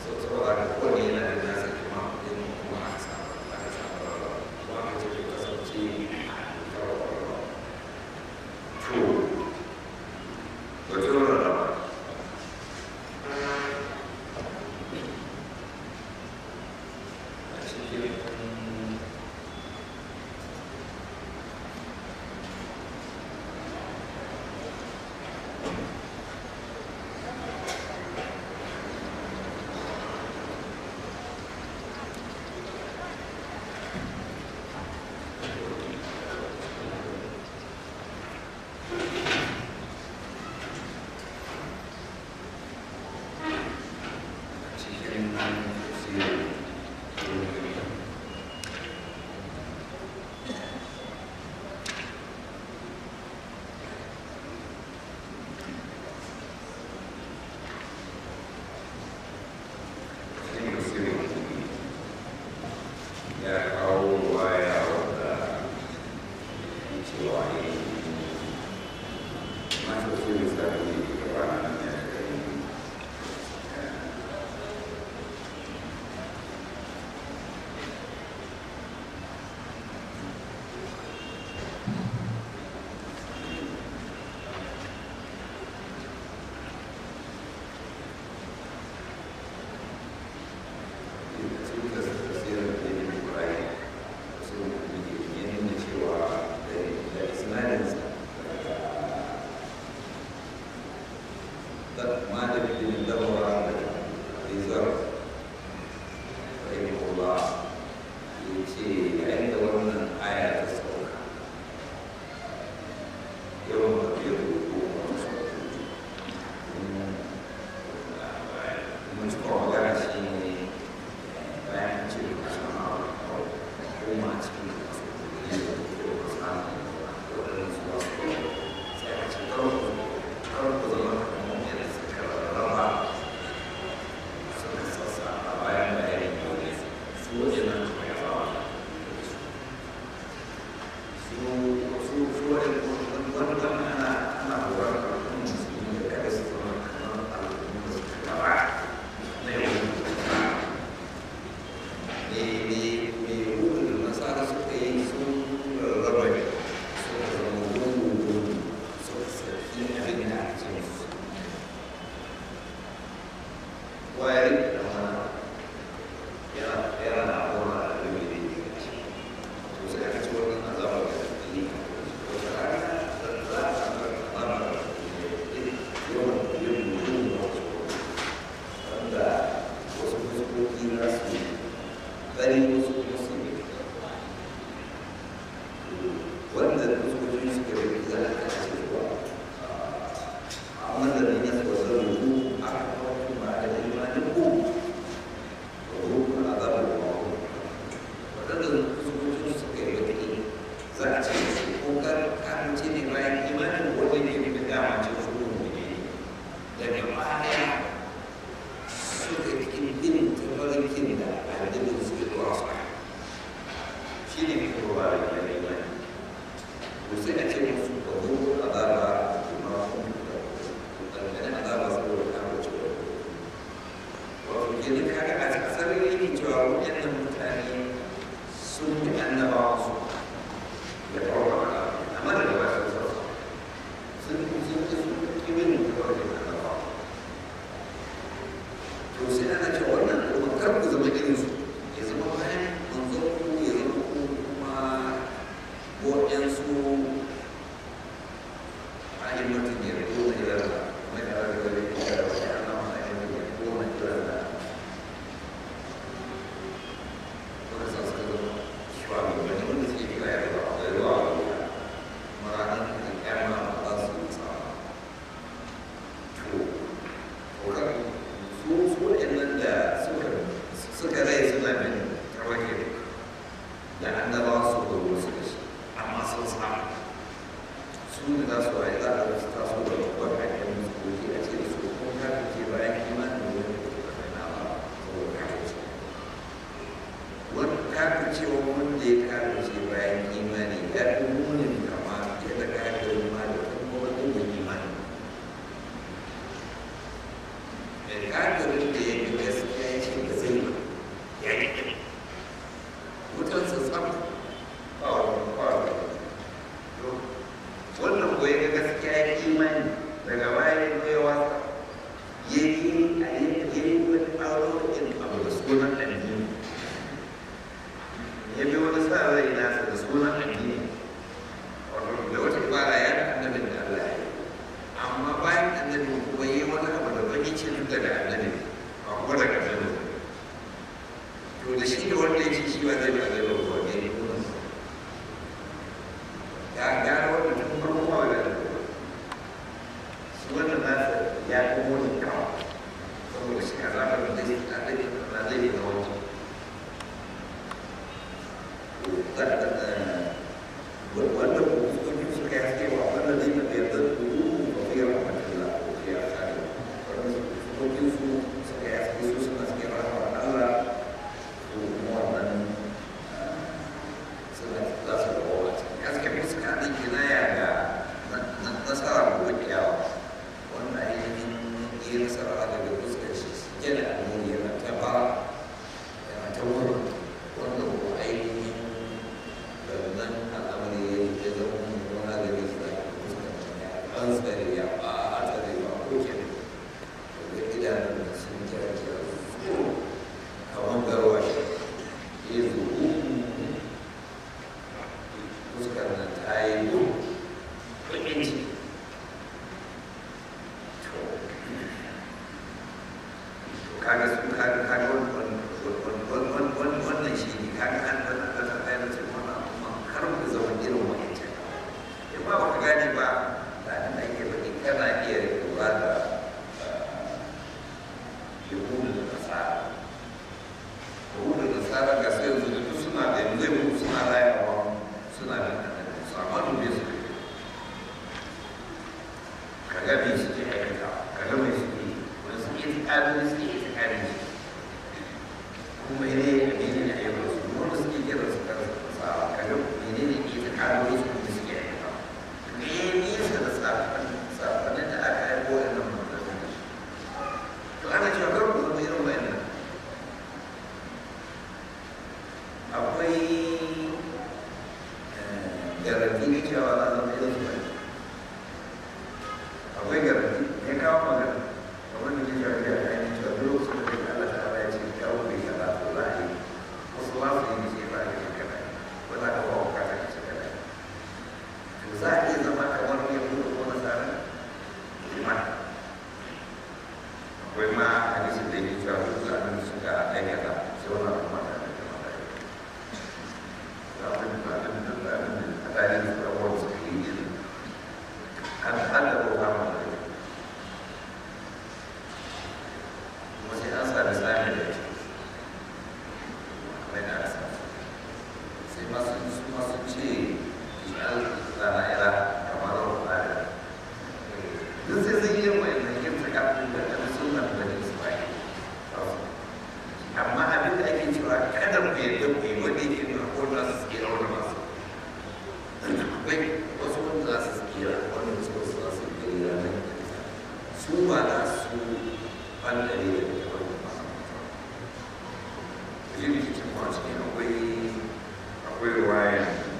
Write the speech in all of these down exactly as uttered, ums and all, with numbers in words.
kafirin da ya yi gaskiya da shi da wanda yake shi ba zai ba zai ba ko ne ya gara wanda tun farko ba wanda su wannan nasa ya kuma wani kawo saboda shi ka zaɓar da zai a ɗaya na zai yi na wani wanda kuma suka yi haske wa wanda zai na biyar da kuru ba fiye wa matala ko fiye a kare wanda sukokin su suka yi haske su suna suke rahama Allah su kuma wannan suna za su da kowa haske fuska ɗin kinaya ga nasara gobe kyawa wanda ainihin yi nasara daga fuskar shi suke da almuni yana ta ba yana ta wurin wanda ko ainihin nan al'amari ya zama mummuna da ne su da fuskar an tsare ya ba a tsare ba ko ke da idanun da sun kira kira su kamar garwa shi ya zuwa fuskar nan ta yi gudu bakin ciki kaga su kaga kaga wannan shi ne kaga an wannan kasa ɗaya da cikin wannan amma kar mu zama irin wa'ancan in ba baka gane ba da nan ake faɗi kana iya lura da yahudu da nasara yahudu da nasara ga sai yanzu da duk suna da yanzu zai suna rayawa suna da annabi su amma dube su kaga me suke aikata kaga me suke wani suke tsakanin suke tsakanin kuma ne ne ne a yau su wanda suke kira su kan sa kaga ne ne ke tsakanin su kuma suke aikata me ne su da tsakanin tsakanin da aka yi ko yana mutum to ana cewa kar ku zama irin wayannan akwai garanti ne cewa za zama irin su bane akwai garanti ya kawo magana kamar da ke shafi a ainihin cewa duk su da ke Allah ta ala ya ce kawo bai kaza to za a yi wasu ba su yi ce ba a yi kana ba za ka ba wa kata ka ce kana to za a iya zama kamar ya kuma ko nasara iman akwai ma hadisin da yake cewa duk zanen suka aikata sai wani abu ma da ya kama da ya zaɓin da zaɓin da zaɓin da a tarihin da wani suka yi yi an da ko kama da ya kuma sai an sami sami da ya kamar da aka sami sai masu su masu ce ishal zana'ira kamar rufada duk sai sun yi wa yanzu yin tsakanin da ta sunan da ne su bai amma abin da ake cewa kada mu yadda ku yi wanda yake nuna ko za su tsira wani masu akwai wasu wanda za su tsira wanda su wasu za su tsira nan su ba za su ɓangare da ke wani masu mutum da ke cikin wasu ne akwai akwai ruwaya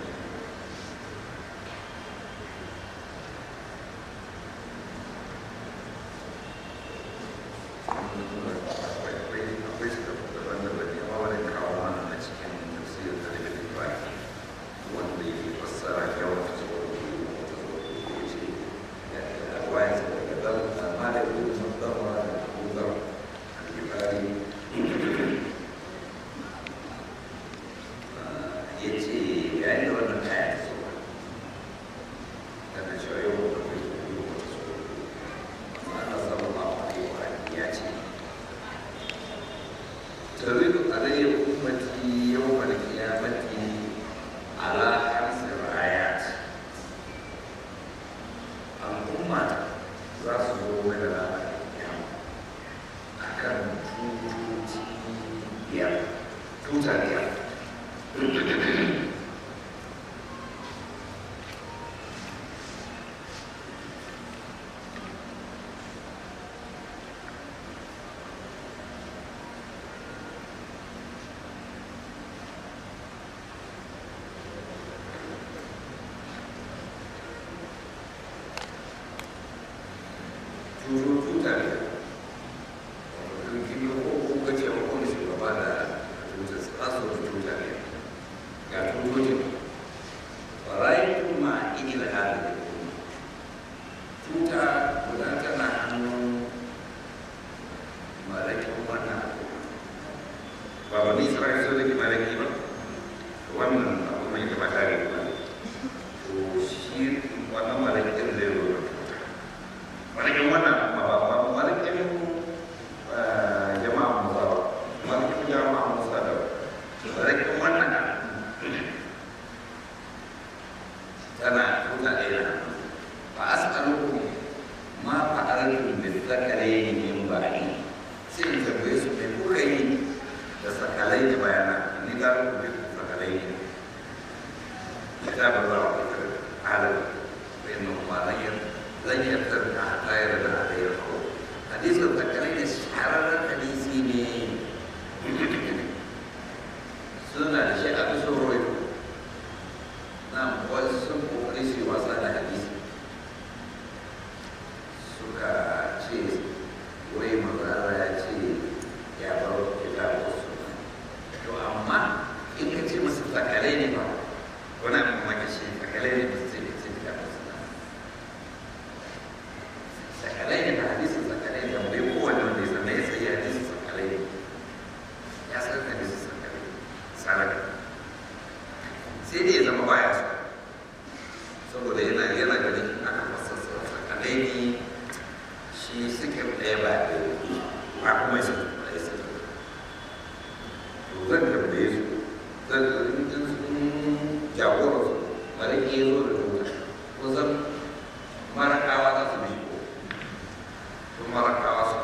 ترد علي أمتي يوم القيامة على خمس رايات الأمة رسول من القيامة أكن توتي يا توتاليا tuta ne wato kini ko ko gace wa kuma shugaba da tuta su aso da tuta ne ga ba ba ni Isra'ila sun rike malaki ba wannan abu mai kama tare da to shi wannan malakin zai zo malakin wannan ba malakin jama'a musa ba malakin jama'a musa da malakin wannan tana tuta ɗaya ba a sa'aluku ma fa'ararun da sakalai ne ba a yi sai in tambaye su mai kuka yi da sakalai da bayana ni ga ku da sakalai ne kitabun za a fitar halin bayan ma zan yi tarka a tayar da alayyar kawo hadisun sakalai da shahararren hadisi ne suna da shi a bisa roito na wasu sun kokari su yi wasa da hadisi suka ce wai mazara ya ce ya bar kitabu suna to amma in ka ce masu sakalai ne ba wani abin maka shi sakalai ne ba su ce ce kitabu suna sakalai ne ba hadisin sakalai ne bai kowane wanda ya zama ya sayi hadisin sakalai ne ya san hadisin sakalai salaka sai dai ya zama baya so saboda yana yana ganin aka fasasa sakalai ne shi suke ɗaya ba da ba kuma su ɗaya su to zan tambaye su zan in sun jagora su bari ke zo da tuta ko zan marakawa za su bi ko to marakawa su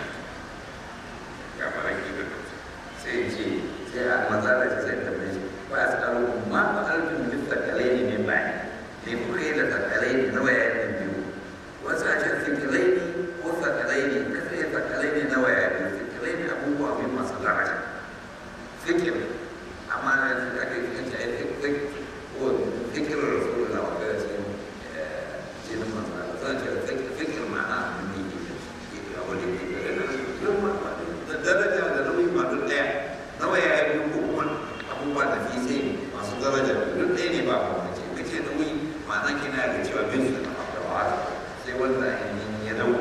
ga maraki da tuta sai ce sai a maza da ce sai tambaye su ba a tsaro ma ba alfin duk takalai ne ne ba ne kuka yi da takalai ne na waya ne biyu wasu a can fitilai ne ko sakalai ne ka sai sakalai ne na waya ne fitilai ne abubuwa mai masu daraja fikir amma na yanzu aka yi kanci a yi fikir ko fikirar rasulun na wanda ya ce jinin masu daraja zan ce fikir ma'ana abin ne ke a wani ne da daraja da nauyi ma duk ɗaya na waya ya biyu ko kuma abubuwa da fi sai masu daraja duk ɗaya ne ba kuma ce kace nauyi ma'ana kina da cewa bin su da wahala sai wanda ya dauka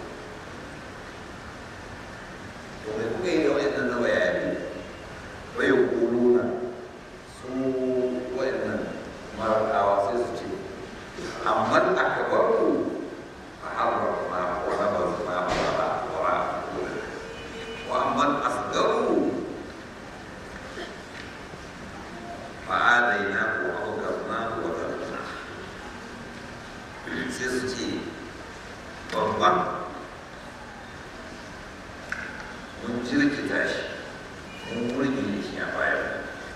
to mai kuka yi da wayannan na bayani bai kuluna su wayannan marakawa sai su ce amma aka bar ku a harbar ma wani ba su ma ba ba wara wa amma asgaru fa adaina ku aukarna ku wa tarna sai su ce babban mun jirkita shi mun murgin shi a bayan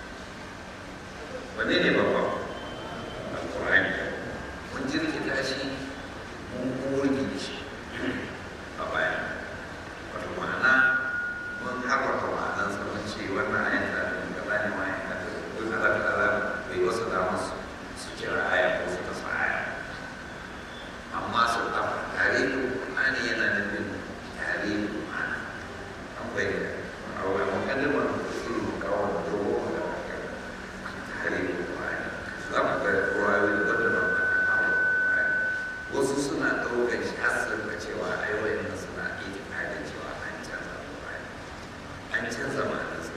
wane ne babban alƙur'ani mun jirkita shi mun murgin shi a bayan wato ma'ana mun haɓaka ma'anansa mun ce wannan ayan da mun gaba ne ma'ayan da duk ala ta'ala bai wasu damar su kira aya ko su kasa aya amma su ɗafa tare da ƙur'ani yana nufin tare da ma'ana an bayyana a wani mukaddimar su kawo da dogo da tare da ƙur'ani za mu ga ƙur'ani da wanda ba a kawo ƙur'ani wasu suna ɗaukar shi hasar da cewa ai wayannan suna itikadin cewa an canza ƙur'ani an canza ma'anarsa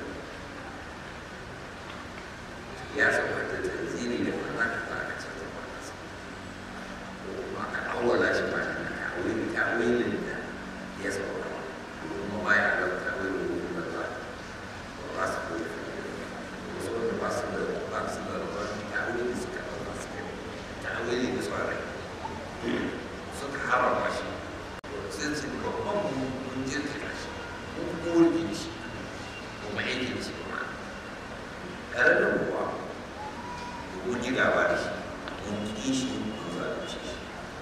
ya saboda tanzili da ma'ana ba a canza ma'anarsa maka awwala shi ma na ta'wili ta'wilin da ya sauka kuma ba ya da ta'wilin da ba ba su ko wasu wanda ba su da ba su da wani ta'wili suka ba su da ta'wili da sauran suka harama shi sai su babban mun jirkita shi mun murgin shi kuma aikin shi kuma tare da kuwa mun yi gaba da shi mun ƙi shi mun zalunci shi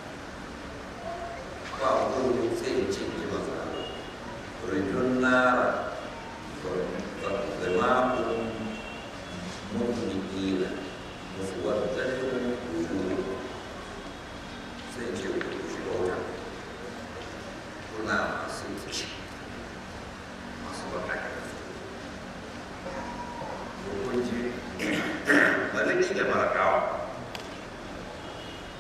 ba ko sai in ce ji masa rijun nara da ma'un mutumikina muswaddatun wujuri sai in ce ku shiga wuta kuna masu kici masu baka hukunci malaki da marakawa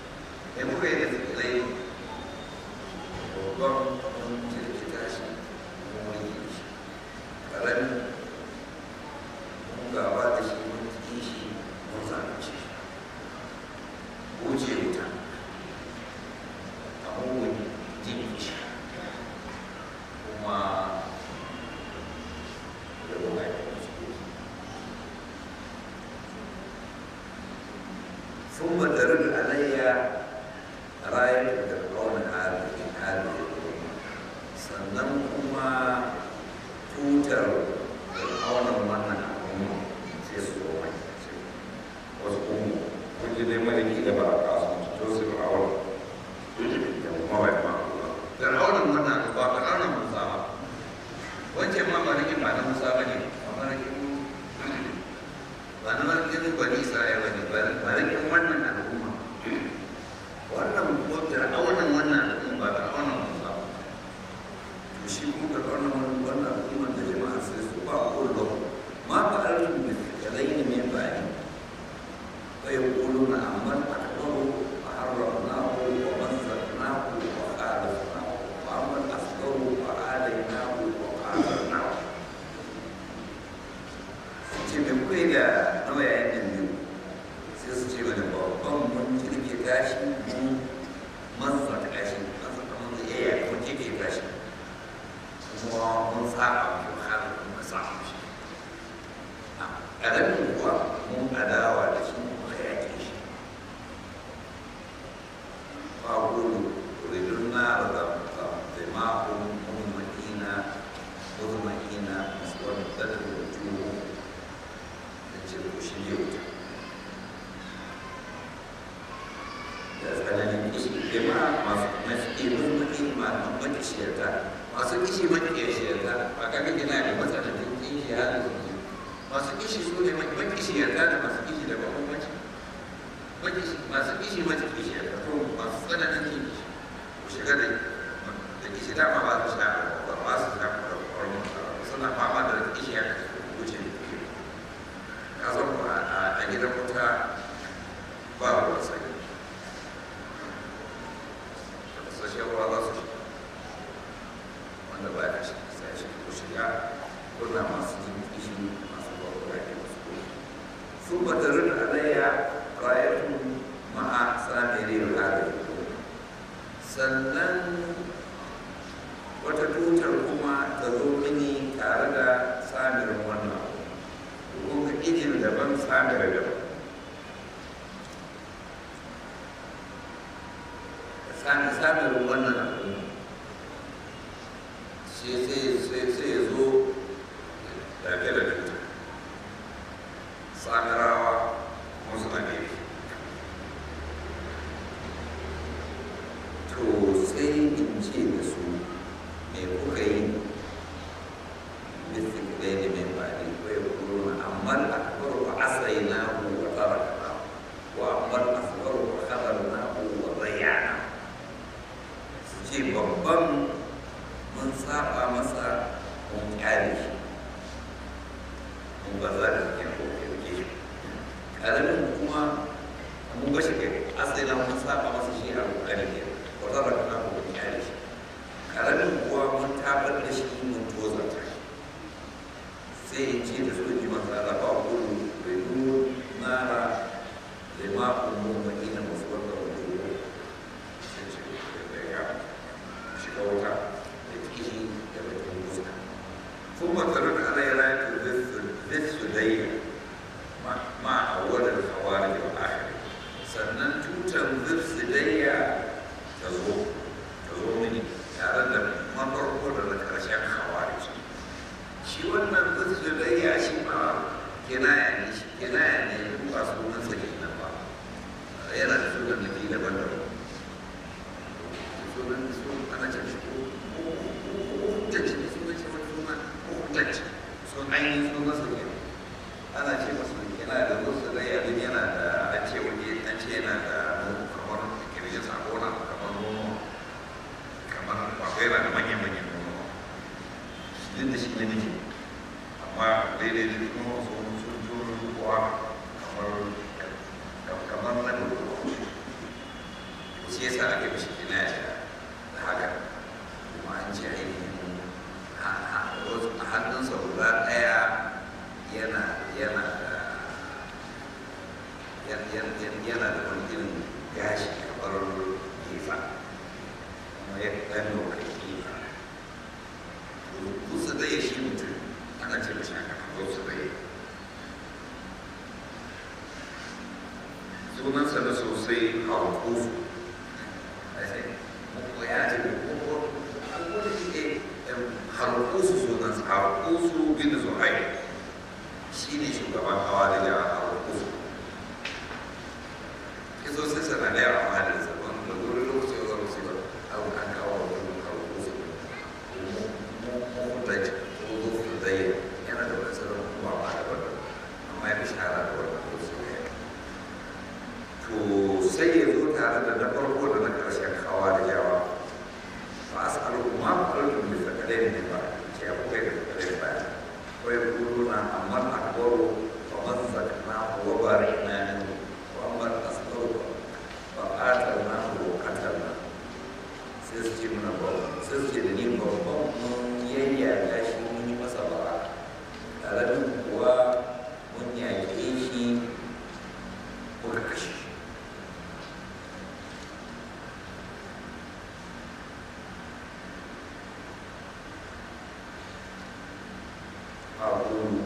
ثم ترد علي راية فرعون هذه هذه sannan kuma tutar fir'aunan wannan al'umma sai su zo mai wasu kuma kun ji dai malaki da ba a kasu to su fir'aun da kuma bai ma fir'aunan wannan ba fir'aunan musa ba wancan ma ba rikin ba na musa ba ne ba rikin ba na rikin bani isra'ila ne ba rikin wannan al'umma wannan ko fir'aunan wannan al'umma ba fir'aunan musa ba to shi kuma fir'aunan wannan al'umma da jama'a sai su ba kullum ma ba arin da kalaini mai bayani fa yaquluna amman akbaru fa harramnahu wa mazzaqnahu wa khalafnahu wa amman asgharu fa adainahu wa qadarnahu ce me kuke da nauyayen nan biyu sai su ce mana babban mun kirke gashi mun mazzaka gashi mazzaka mun yaya mun kirke gashi kuma mun saba mu har mun saba shi ƙaramin kuwa mun adawa da shi mun yaƙe shi ba gudu ridun na da ma'un mummakina muzmakina wadda da wujuhu da ce ku shi ne wuta da tsananin kishi jama'a masu mafi mummakina ma makishiyarta masu kishi makishiyarta ba kaga gina da matsananin kishi ya da masu kishi su ne makishi yarda da masu kishi da bambanci masu kishi masu kishi yarda ko masu tsananin kishi ku shiga da da kishi dama ba su sha ba su sha kwarmu suna fama da kishi ya wuce ka zo a gidan wuta ba ruwan sanyi da sashen ruwa za su shiga wanda ba ya shi sai shi ku shiga kuna masu jin kishi ثم ترد علي راية مع سامري الهادي sannan wata tutar kuma ta zo mini tare da samirin wannan ko ga ijin daban samir daban sami samirin wannan abu sai sai ya zo tafiya da tutar samirawa kuma suna gefe to sai in ce da su me kuka yi bisa gidai da mai bani ko ya kuro na amman akbar wa asai na hu wa taraka na wa amman asbar wa khabar na hu wa zayyana su ce babban mun saba masa mun kyale shi mun ba za da ke ƙaramin kuma mun bashi kai asali na mun saba masa shi a ƙoƙari ne wata da kana ko mun kyale shi ƙaramin kuwa mun tabar da shi mun tozarta shi sai in ce da soji masu alaƙa kudu bai nuna nara da ma'un mun madina masu wanda wajen sai ce da ya shiga wuta da kishi da bakin fuska kuma tare da alayyar rayar zai su dai مع أول الخوارج والآخر sannan tutar zirsidayya ta zo ta zo mini tare da mafarko da ƙarshen khawarij shi wannan zirsidayya shi ma kinaya ne shi kinaya ne ba sunan sa kenan ba yana da sunan da ke daban-daban sunan su ana ce shi ko hujjaci ne sunan ce wani sunan ko hujjaci sun ainihin sunan sa kenan ana ce masu yana da wasu da yadda yana da an ce wani an ce yana da kamar kirjin sakona kamar nono kamar kwakwai yana da manyan-manyan nono duk da shi ne nake amma daidai da nono sun sun turu kuwa kamar kamar na dodo shi yasa ake mishi kina da haka kuma an ce ainihin a hannunsa guda ɗaya yana yana da yana da wani irin gashi kamar gefa kuma ya ɗan lokar gefa kusa zai shi mutum ana ce da shaka kusa zai sunansa na sosai harkusu a sai muku ya ce da kuma alkusu shi ne harkusu sunansa harkusu bin zuhai shi ne shugaban hawa da yawa harkusu kiso sai sana da yawa ma da zaman da wurin lokacin zama su ba abu an kawo wani harkusu mu da ko zo da yana da wani sauran kuma ma da wani amma ya fi shahara da wani to sai ya zo tare da na farko da na ƙarshen hawa da yawa ba a sa'alu kuma ƙarfin da sakalai ne ba ce ya kuka da sakalai ba ko ya kuro na amma a koro ba man zakana ko ba rina ne ko an bar asaro ba ƙatar na ko ƙatar na sai su ce muna ba sai su ce da ni babban mun yayya shi mun yi masa ba ƙaramin kuwa mun yaƙe shi ko ka kashe أقول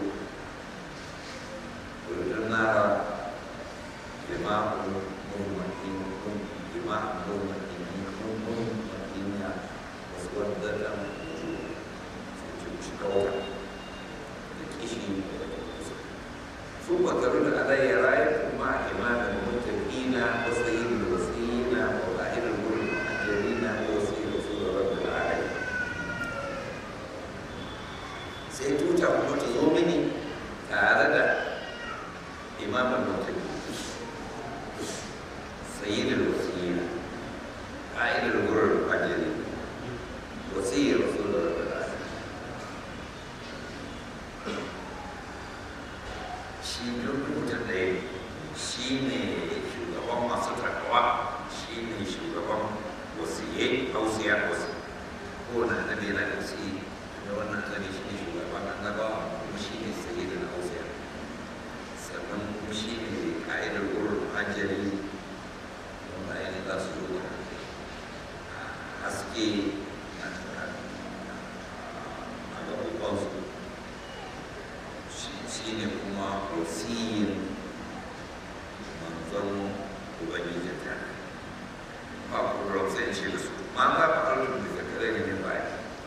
قلنا جماع مؤمنين جماع مؤمنين مؤمنين وسودة شكوى الكشي ثم ترد علي راية مع إمام المتقين وسيد الوسيين وظاهر المؤمنين ووسيل رسول رب العالمين sai tuta kuma ta zo mini tare da imamin mutum sayyidul wasiyya ƙa'idar wurin hajjari wasiyyar rasulun rabbi shi mutum ɗaya shi ne shugaban masu takawa shi ne shugaban wasiyyai hausiyar wasu ko na nabi na kasi da wannan zane shi ne shugaban annabawa kuma shi ne sayyidin hausiya sannan kuma shi ne ka'idar wurin hajjari wanda ainihin za su zo haske a gabansu shi ne kuma wasiyin manzon ubangiji ta ba ku rausa ce da su ma za ku arzikin da kakare ne baya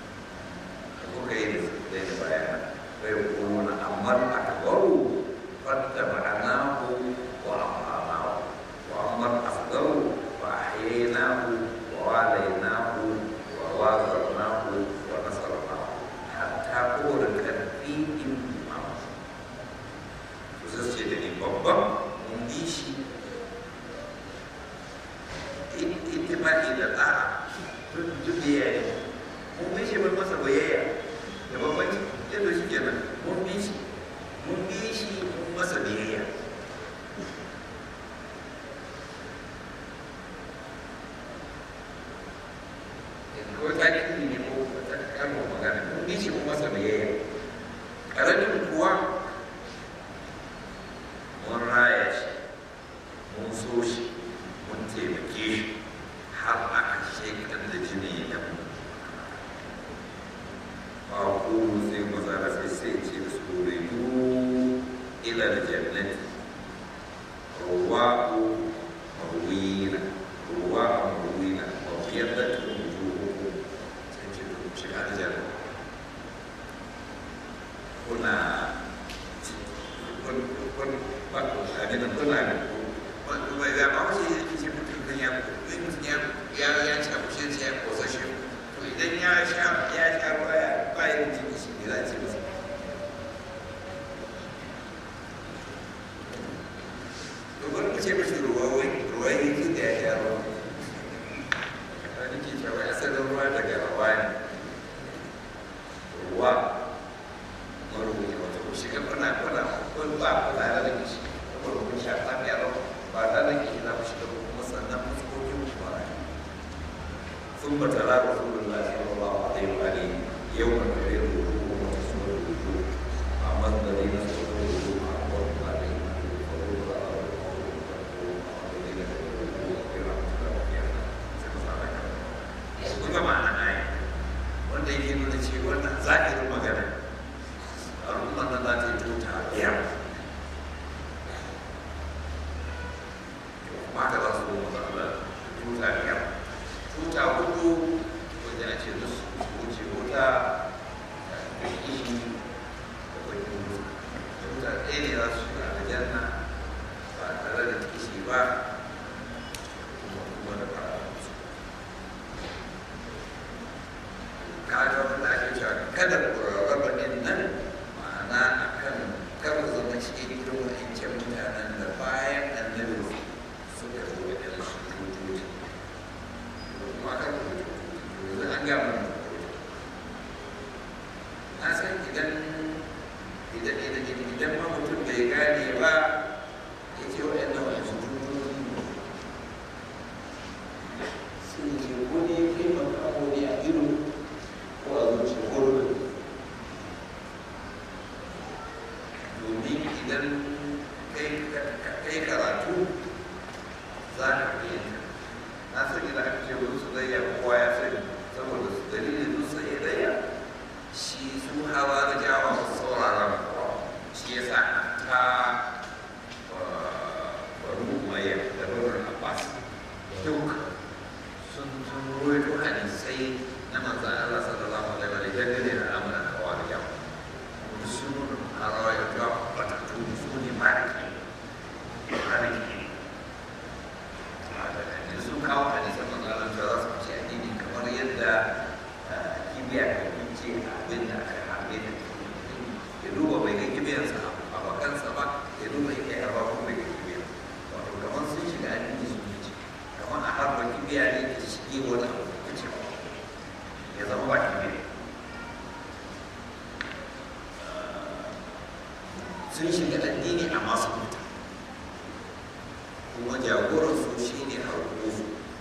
وكيف بين بيان فيقولون أما الأكبر فاتبعناه وأطعناه وأما الأصغر فأحييناه وواليناه ووازرناه ونصرناه حتى قولت فيهم إمام فسجدني بابا منديشي اتباع إلى الآن تبدي mun bi shi mun masa bayayya da babbanci yadda shi kenan mun bi shi mun bi shi mun masa biyayya ko ta ƙi ne ko ta kama magana mun bi shi mun masa biyayya ƙaramin kuwa mun raya shi mun so shi mun taimake shi har aka shekar da jini ya mu أقول زي ما زال في سيتي سوريو إلى الجنة رواء مروينا رواء مروينا وبيضت وجوههم سيتي شكال الجنة هنا كن كن بقول هذه نقول هذا وإذا ما هو شيء شيء ممكن يا يا يا يا شيء شيء شيء وسشيء idan ya sha ya sha baya bayan jini shi ne za a ce masa domin ka ce mashi ruwa wai ruwa yi ki da ya sha ruwa wani ke cewa asalin ruwa daga rawa ne ruwa marubuci wata ku shiga kuna kuna kun ba ku tare da kishi kuma kun sha lafiya ba ba tare da kishi na ku shiga kuma sannan fuskokin ku ba ثم تلا رسول الله صلى الله عليه وآله يوم تبيض الوجوه وتسود الوجوه أما الذين اسودوا الوجوه أعرضوا عليهم فضرب الأرض والذين كفروا برحمة الله فيها سيما معنى آية wanda yake nuna cewa wannan zahirin magana al'ummar nan za ta yi tuta biyar kaɗai ne za su shiga aljanna ba tare da kishi ba kuma da fara su kaga wanda ake cewa kada ku rarraba ɗin nan ma'ana akan kar ku zama cikin irin wa'ancan mutanen da bayan annabi suka zo wajen su tututi kuma kan tututi yanzu an gama na san idan idan idan idan ma mutum bai gane ba ya ce waɗannan wasu tututi sun ce ko ne kai makamu ne a ido ko a zuci ko rubu domin idan kai karatu za ka fahimta na sani da aka ce wani su zai kowa ya sani saboda su dalilin su sai daya shi su hawa da jawa su saurara kowa shi ya sa ta baro umayya da barin abbas duk sun sun ruwaito hadisai na manzan Allah sallallahu alaihi wa sallam dangane da al'amuran hawa da jawa sun harawa ya jawa batattu su ne mariki mariki sun kawo hadisan manzalan cewa za su ce addini kamar yadda kibiya ka fice abin da aka harbe da ya duba bai ga kibiyarsa a bakansa ba ya duba ya kai harba kuma bai ga kibiyar wato kamar sun shiga addini sun fice kamar a harba kibiya ne ta shige wani abu da fice ya zama ba kibiya sun shiga addini a masu fita kuma jagoransu shi ne harkozu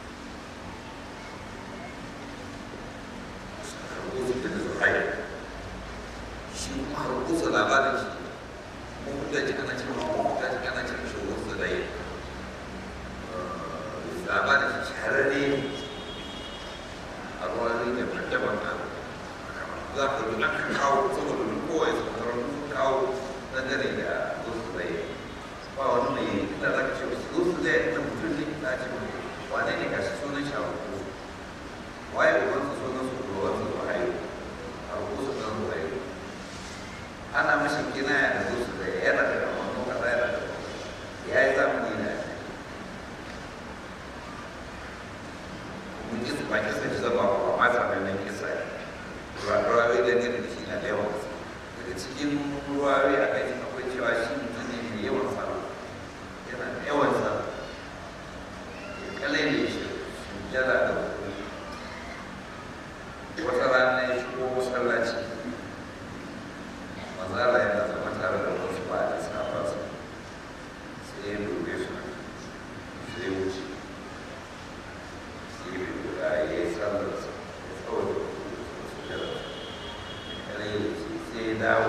harkozu daga zuhaya shi kuma harkozu labarin shi mafuta ji ana cin mafuta ji ana cin shi wasu da yi labarin shi shahararre a ruwanin da daban za ka yi aka kawo saboda duk kowa ya zama sun kawo dangane da wasu da yi ba wani mai da za ka ce wasu su zai na mutum ne za a ce wane ne ga shi sunan shi a rukuku waye ubansu sunan su ruwa su zuwa hayo a rukuku su zan zuwa hayo ana mashi kinaya da su da yana da wani kaza yana da ya yi zamani na mun kisa ba kisa ji zaba ba ma zama nan kisa ne ruwawe da ne da shi na da yawan daga cikin ruwawe a kai akwai cewa shi mutum ne mai yawan tsaro yana da yawan tsaro ya kalai ne shi sujjada da hukumi wata rana ya shigo masallaci mazala yana zama tare da wasu ba da safansa sai ya dube su sai ya wuce sai ya guda ya yi sallarsa ya tsawon da sujjada ya kalai ne sai ya dawo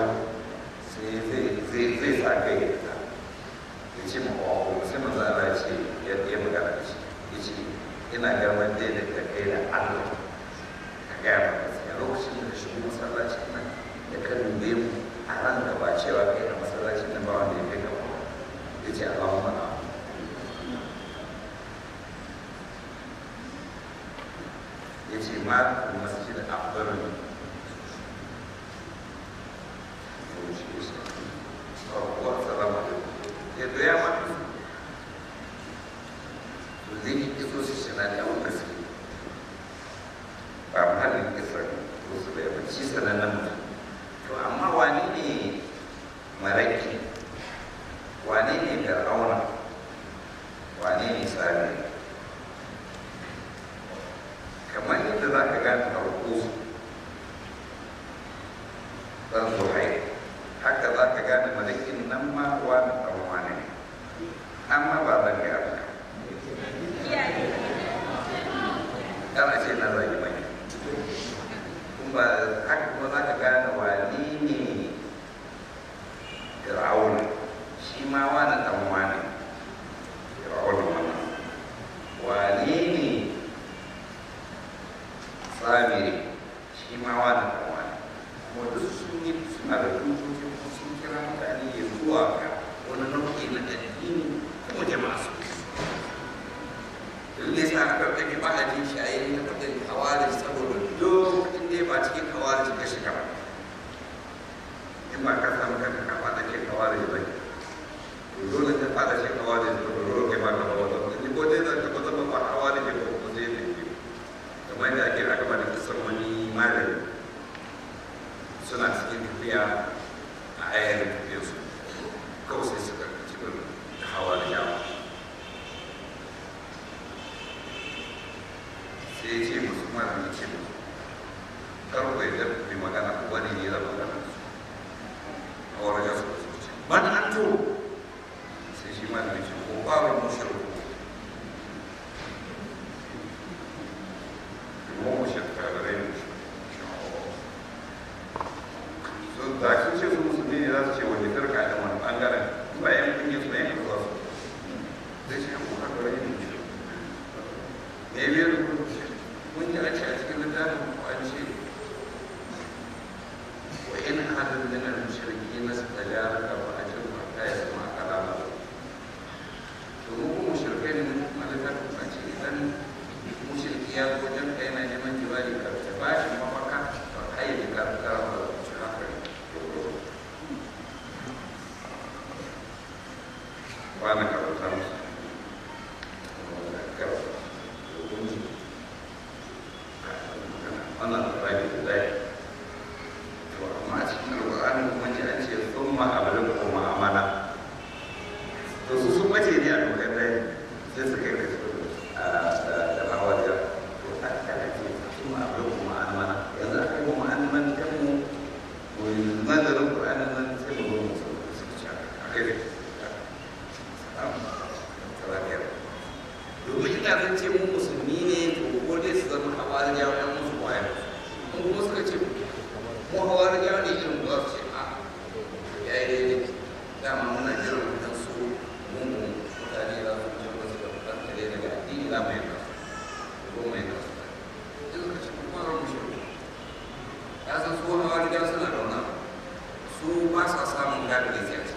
zai sa kai ya fita ya ce ma ƙwaƙo sai maza Allah ce ya magana da shi ya ce ina garman dai da ka kai da Allah ka gaya ma gaskiya lokacin da shi masallacin nan ya kan dube mu a ran da ba cewa kai a masallacin nan ba wanda ya kai gaba ya ce Allahumma na ya ce ma masjid afdalun yadda ya mata su zai yi kiso su shi na da yawon gaske ba mahallin kisar su da yawan shi sanannen mutum to amma wani ne maraki wani ne fir'auna wani ne tsari kamar yadda za ka gane farko ɗan zuhai haka za ka gane malakin nan ma wani ɗan wani ne amma ba zan gaya ba kana ce na zagi mai kuma haka kuma za ka gane wani ne fir'aun man an to sai shi ma da ce ko bawa mushriku ko mushrika da rai so da kin ce su musulmi ne za su ce wani firka da wani bangaren bayan kun yi su bayan ka zuwa su zai ce ko haka rai ne me ya biyar kun yi ake a cikin littafin kwanci wa in hadin min al-mushriki nastajaraka wa ajruhu hatta yasma kalam Allah to mu ko mushrikai ne mun malaka kuma ce idan mushriki ya zo wajen kai na neman jiwali ka ta bashi mafaka to kai ya ka karama da shi haka ba na karanta musu wannan rabi da zai to amma a cikin alƙur'ani kuma ji an ce sun ma'amalin ko ma'amala to su sun bace ne a dokar dai sai su kai ka da mawariya to a kana ce sun ma'amalin ko ma'amala yanzu aka yi ma'amalan kan mu nazarin ƙur'anin nan sai mu zo mu su ci a kai domin ina zan ce mu musulmi ne to ko dai su zama hawariya wajen musu waya in kuma suka ce mu hawariya ne irin ba su ce a ya yi daidai dama muna jiran mutan su mungun mutane za su ce wasu da mutan tare daga addini za mu yi nasu ko mai nasu sai suka ce kuma zan mu shiru ya san su hawariya suna da wannan su ba sa samun gadi da ziyarci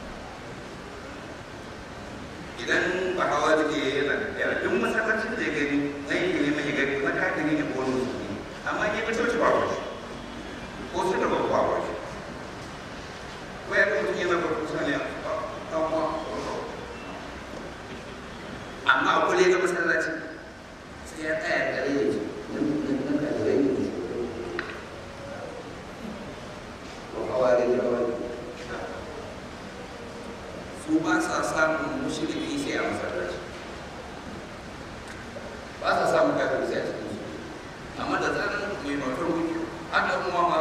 idan ba hawa da ke yana da duk masallacin da ya gani na yi ne mai gani na kafin ne ko wani musulmi amma ke ba sauci ba wasu ko su da ba ba wasu ko ya kuma yana ba kusa ne a kawo amma a kule ga masallacin sai ya tsaya kare ya ce nan ka da rai ne ko hawa da yawa su ba sa samun mushriki sai a masallaci ba sa samun kafin sai a cikin su amma da zanen mai matar wuce haka kuma ma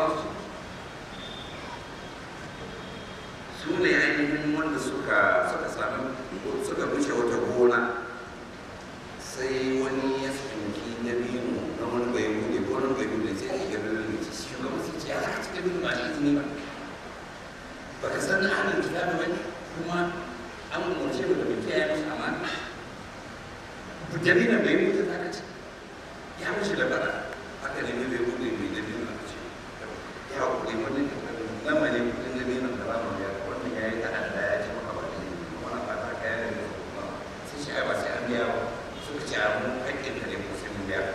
su ne ainihin wanda suka suka sami suka wuce wata gona sai wani ya tsinki na biyu na wani bai bude ko wani bai bude sai ya gaba da ce shugaban sai ce ya za ka cika bin ba izini ba ba ka san na hannun kitabu ba ne kuma an umarce mu da mu kiyaye musu amana dalilin bai mutu ta kace ya mushi da bada haka ne bai mutu mai dalilin aka ce ya kudi wani lama ne kudin dalilin da rama ya wannan ya yi ta'adda ya ce maka ba da wannan ba ta kaya ne sai shi ai ba sai an biya ba suka ce a mu hakkin ka ne ko sai mun biya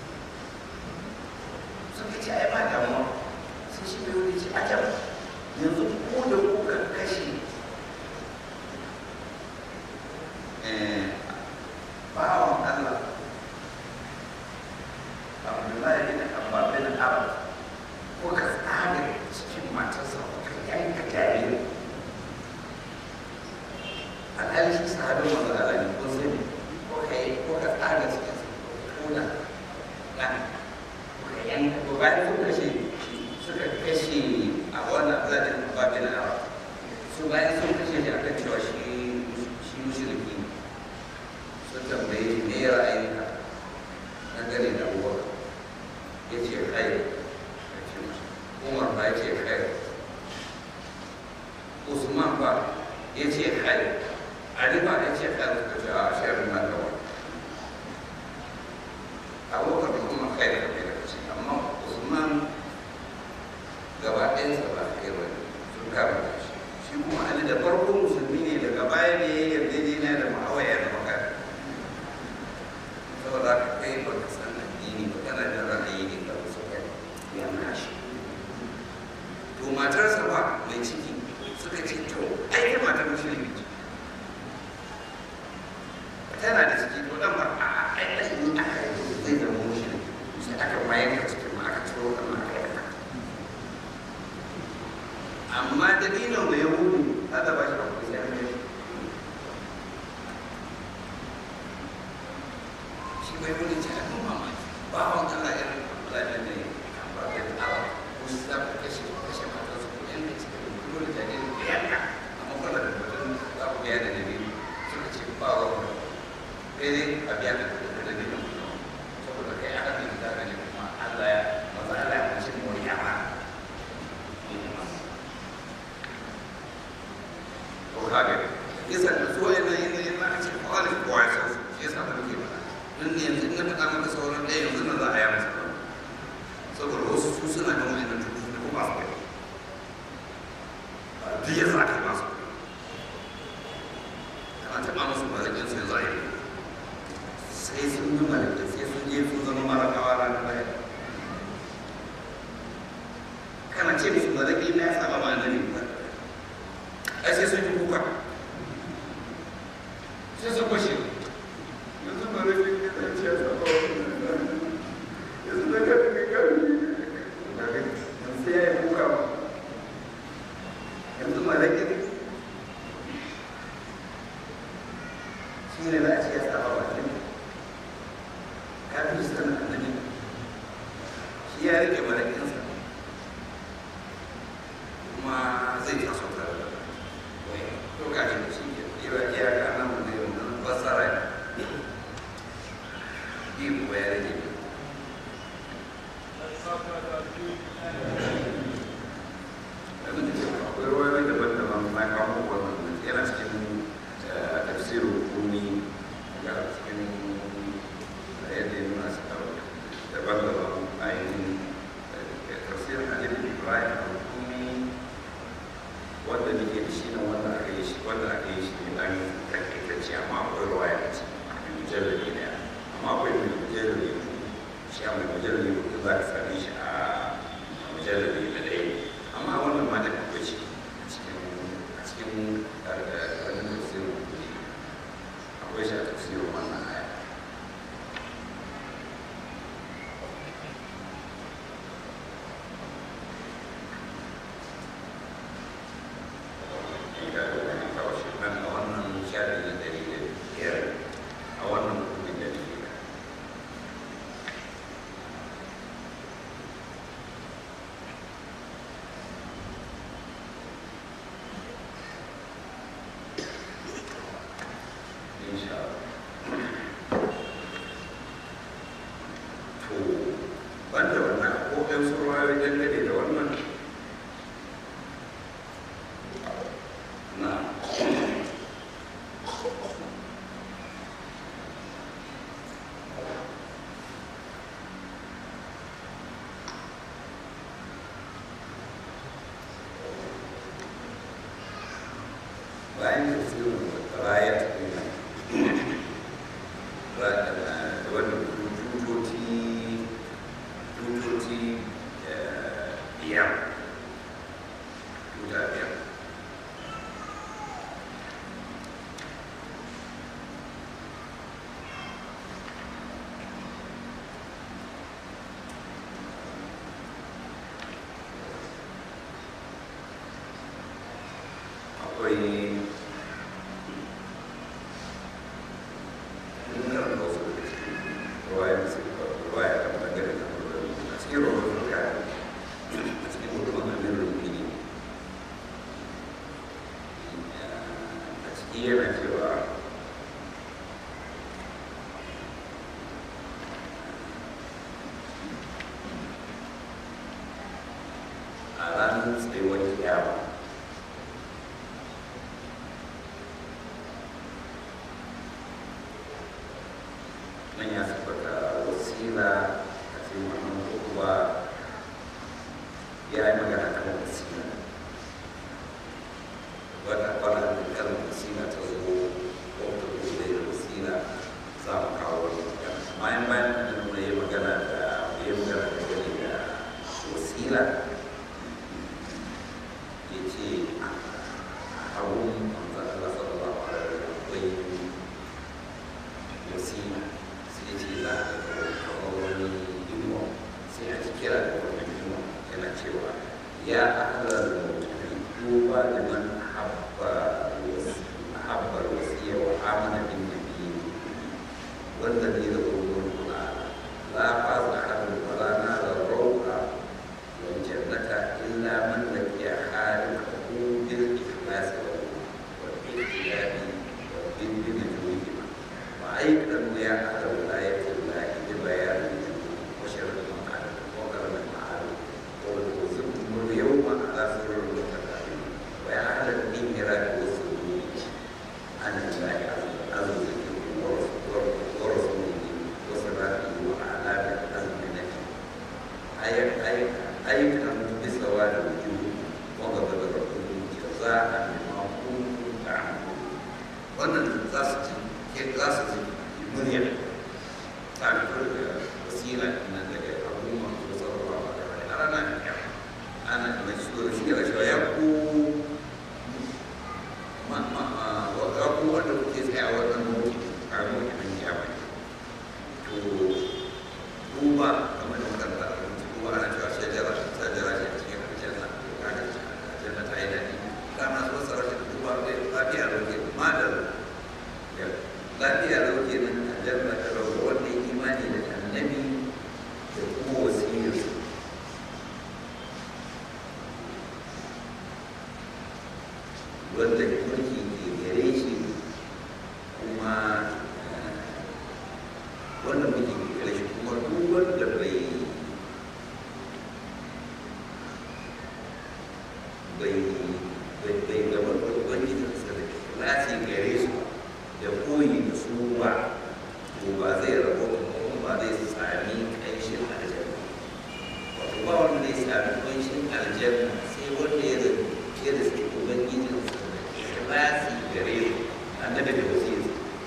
suka ce ai ba damuwa sai shi bai wuce ce a can yanzu ko da kuka kashe bawan Allah Abdullahi bin Abba bin Abba ko ka tsare cikin matarsa ka yanka jariri a ɗan shi sahabin wanda Allah ne ko sai ko ka yi ko ka tsare cikin kuna na ko ka yanka ko bayan sun kashe suka kashe a wannan Abdullahi bin Abba bin Abba su bayan sun kashe shi akan cewa shi shi mushriki sun tambaye me ya ra'ayinka na gare da abubakar ya ce kai ya ce masa umar ba ya ce kai usman ba ya ce kai ali ba ya ce kai suka ce a shirin na kawai abubakar da umar kai da kai da ce amma usman gaba ɗayansa ba kai ba sun kama da shi shi kuma ali da farko musulmi ne daga baya ne ya yarjejeniya da ma'awaya da makar saboda ka kai ba ka san addini ba kana da ra'ayi ne da wasu kai ya nashi to matarsa ba mai ciki suka ce to ai kai matar mushriki ce tana da ciki to dan ba a ai ai ni aka yi zai zama mushriki sai aka mayar da cikin ma aka ciro da ma aka yi amma dalilin da ya hudu hada ba shi da kuɗi sai an yi sai dai a biya ka kuɗi da gidan saboda kai aka fi da gani kuma Allah ya maza Allah ya mace mu ya ma ko ka ga yasa da so yana yana yana a cikin kwalin kwaya sai yasa da muke ba dan ne yanzu na faɗa maka sauran ɗaya yanzu na za a yi masa saboda wasu su suna da wani nan tutu da kuma su kai duk ya sa kai masu kana taɓa musu malakin sai za a yi sai sun yi malakin sai sun je sun zama marakawa ranar baya kana ce musu malaki na ya saba ma annabi ba ai sai sun yi kuka sai sun kwashe yanzu malaki ne ya ce ya saba wa yanzu da kafin kai kafin yanzu ya yi kuka ba yanzu malaki ne shi ne za a ce ya saba wa annabi kafin su tana annabi shi ya rike malakinsa kuma zai taso tare da wai lokacin da shi ke iya iya ga nan da yanzu basara yi kuwa ya rike akwai ruwayoyi daban-daban na kawo wannan yana cikin tafsirin kuni ga cikin yadda ya nuna su daban-daban ainihin tafsirin alif ibrahim al-kuni wanda nake da shi na wanda aka yi shi wanda aka yi shi ne dan takaitacce amma akwai ruwaya da ce mai mujallabi ne amma akwai mai mujallabi shi a mai mujallabi da za ka same shi a mujallabi da ɗaya amma wannan ma da akwai shi a cikin ƙarƙarin tafsirin kuni akwai shi a tafsirin wannan aya bayan tafsirin rayat ɗin da wanda tutoci tutoci biyar tuta biyar akwai wasila sai ce wannan za su ci za su ji murya ta fito daga wasila nan daga al'umma ko sarrafa ba da wani a ranar da ana da mai shigo da shi da shi ya ku ma ma ya ku wanda kuke tsaya wannan mawuki a mawukin kiyama to kuma kamar da muka fara kuma ana cewa shajara shajara ce cikin aljanna kaga aljanna ta yi dadi kana so sarrafa kuma da lafiya da ke madar lafiya da ke nan aljanna ta rawa wanda ya imani da annabi da kuma wasiyar wanda mulki ke gare shi kuma wanda mulki ke gare shi kuma duk wanda bai bai bai bai gaba da ubangijinsa da lati gare su da koyi da su ba to ba zai rabu kuma ba zai sami ƙanshin aljanna wato ba wanda zai sami ƙanshin aljanna sai wanda ya zafi da su ubangijinsa lati gare su annabi da wasiyar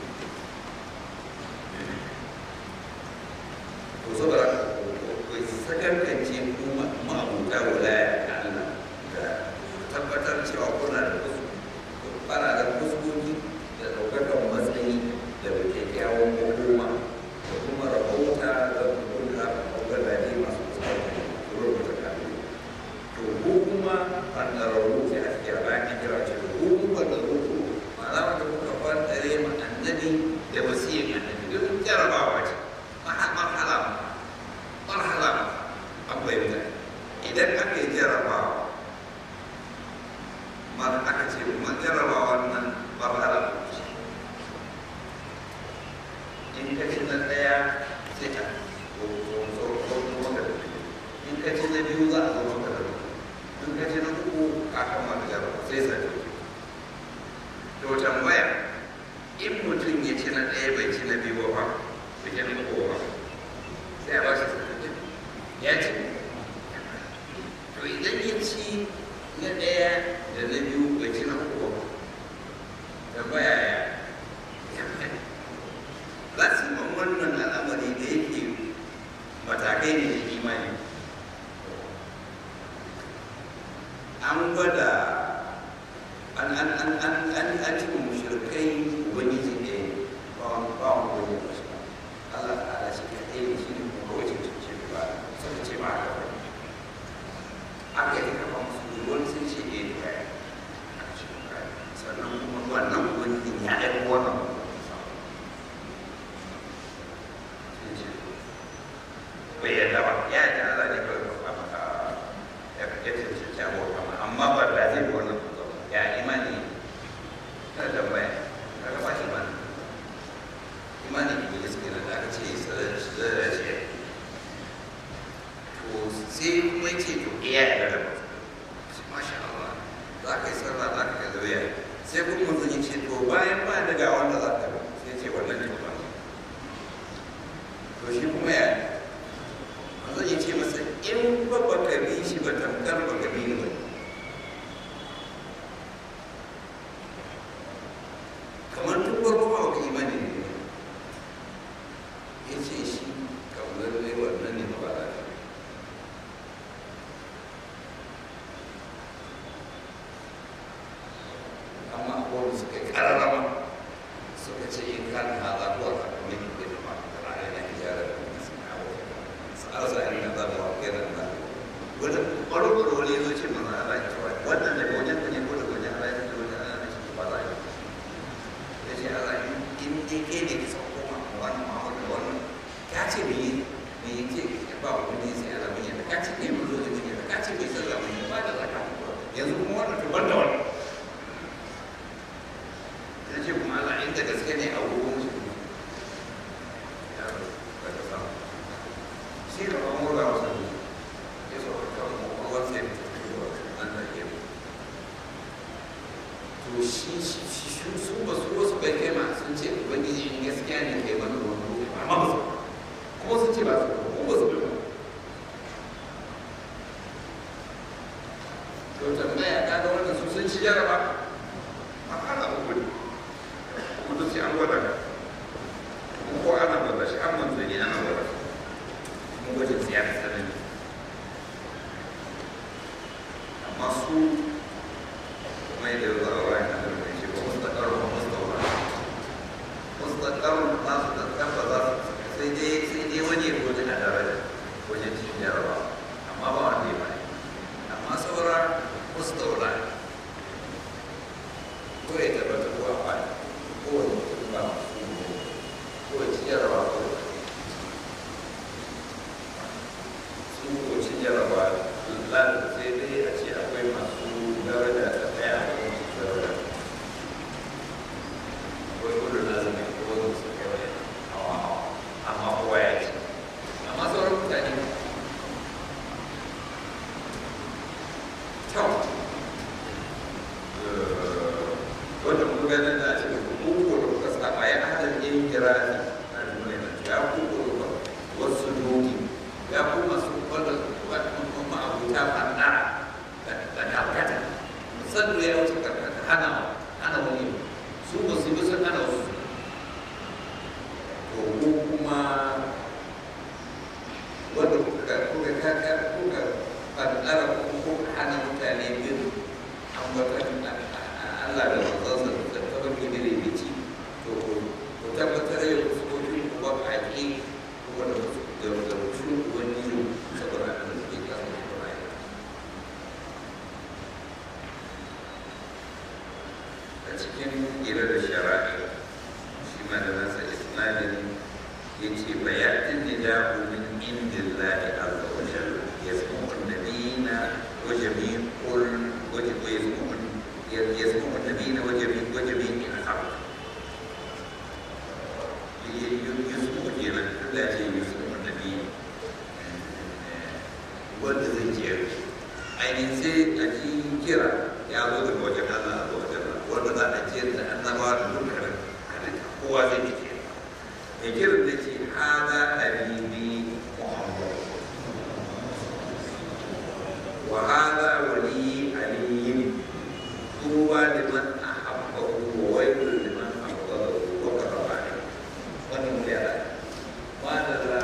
to saboda kai sakankance kuma ma'abuta walaya ga Allah da tabbatar cewa kuna da wasu fara da fuskoki da ɗaukakan matsayi da kyakkyawan hukuma da kuma rahota da kuma ɗaukar da ne masu tsawo rubuta kafin to ko kuma ɓangararru sai a cikin bayan an kira ce ko kuma ɓangararru ma'ana wanda kuka ɓangare ma annabi da wasiyar annabi duk jarabawa ce marhala marhala an bayyana idan aka yi jarabawa ma aka ce man jarabawa nan marhala in ka ci na ɗaya sai a zo maka da in ka ci na biyu za a zo maka da in ka ci na uku a kan maka jarabawa sai sai to tambaya in mutum ya ci na ɗaya bai ci na biyu ba bai ci na uku ba sai a ba shi sakamakon ya ci to idan ya ci na ɗaya da na biyu bai ci na uku ba tambaya ya za su yi wannan al'amari da yake matakai ne da imani an gwada an an an an an an cikin mushrikai ubangiji ne ba wani ba wani wani ba shi Allah ta'ala shi kaɗai ne shi ne kuma wace ce ba suka ce ba haka ba aka yi kafa musu wani sun ce eh da kai sannan kuma wannan ubangiji ya ɗaya wannan bai yadda ba ya yi Allah ne kawai ba maka ya cancanci abuwa kama amma ba da zai bi wannan ya imani ta tambaya ka gaba imani imani ne da suke da aka ce sadar ce to sai kuma ce to iya ya gada ba masha Allah za ka yi sarra za ka yi zuriya sai kuma zan yi ce to bayan ba daga wanda za ka bi sai ce wannan ne ba to shi kuma ya zan yi ce masa in ba ba ka bi shi ba tamkar ba ka bi ni ba kamar duk farko ba ka imani ne ya ce shi kamar ne wannan ne ba za ka amma abubuwan suka yi kararrama suka ce in kan haza ko a kakamai ne da ma da ra'ayi na hijarar da arsa in da zama wa kera da wanda ƙwarƙwaro wani ya zo ce mana ala ya cewa wannan daga wajen ka ne ko daga wajen ala ya ce wajen ala ya ce ba za a yi ya ce ala in dai ke ne ki sauko ma wani ma'amur da wannan ka ce me yi me yi ce ba wa wani sai ala mun yadda ka ce ne mu zo da mun yadda ka ce bai san zamu yi ba da zaka yanzu kuma wannan to ban da wannan ya ce kuma ala inda gaske ne a wurin su ya ba ka samu shi da ba mu ga wasu ya so ka mu wasu ne an da ke to shi shi shi su ba su wasu bai kai ma sun ce ubangiji in gaskiya ne kai mana ruwan ruwa amma ba su kuma sun ce ba su ko ba su bai ba to tambaya ka ga wannan su sun ci jaraba a kana uku ne duk sai an gwada ka ko ana gwada shi an manzanni ana gwada shi kuma gwajin sai ya fi tsanani amma su mai da yau a wayan da mai shi ba wasu takarun ba wasu taura wasu takarun nasu da kafa za su sai dai sai dai wani ya gwajin a daraja wajen cikin jaraba amma ba wanda ya bane amma saura wasu taura ko ya tabbata ko a bane ko wani mutum ba su ko ya ci jaraba ko su ko ci jaraba lalata sai dai a ce akwai masu daraja ta ɗaya a kan su daraja akwai gudun lazumi ko wani su kawai hawa hawa amma kowa ya ce amma sauran mutane kyau wanda kuma ganin da ce kuku da kuka saba ya hadar yin kira ne a duniya ya kuku da wasu doki ya kuma su wanda kuma abuta fanda da karkata musamman ya wuce karkata hana hana wani su ba su bi sun hana wasu to ko kuma wanda kuka kuka kaka kuka fadara ko hana mutane bin ambatan Allah da manzansa da tabbaki da rikici to ko tabbatar da su ko kuma haƙi ko da da su wani ne saboda an da ke kasa da rayuwa a cikin gira da shara'i shi ma da nasa isnadin yace bayatin nida'u min indillahi azza wa jalla yasma'u an-nabiyina wa jami'ul wa yasma'u يسمع النبيين وجميع وجميع الحق يسمع جيران لا شيء يسمع النبي wanda zai jiyar ainihin sai a ji kira ya zo daga wajen Allah a wajen Allah wanda za a jiyar da annabawa da dukkanin halitta kowa zai ji kira ya kira da ce hada habibi Muhammad wa hada wali aliyin طوبى لمن أحبه وويل لمن أبغضه وكرم عليه ومن يرى ماذا لا